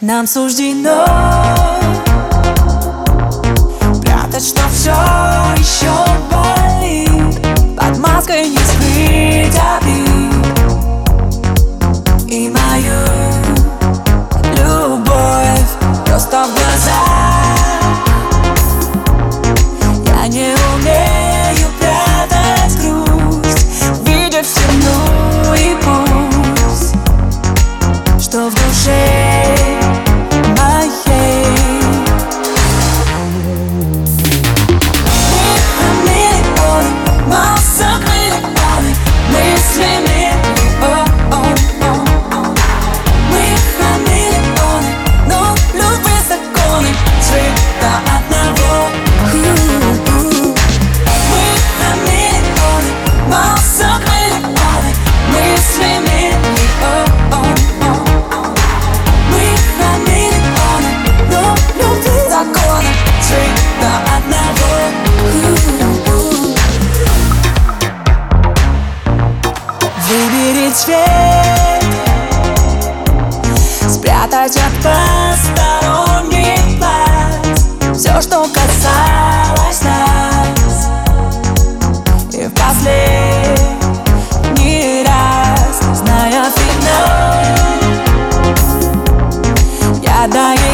Нам суждено прятать, что все еще болит, под маской не скрыть обид. И мою любовь просто в глазах. Я не умею прятать грусть, видя в темну и пусть, что в душе моей. Массах миллионы мыслями, мы хамелеоны, но любви законы цвета одного. Мы хамелеоны, массах миллионы мыслями, мы хамелеоны, но любви законы цвета одного. Выбери цвет, спрятать от посторонних глаз все, что касалось нас. И в последний раз, зная финал, я даю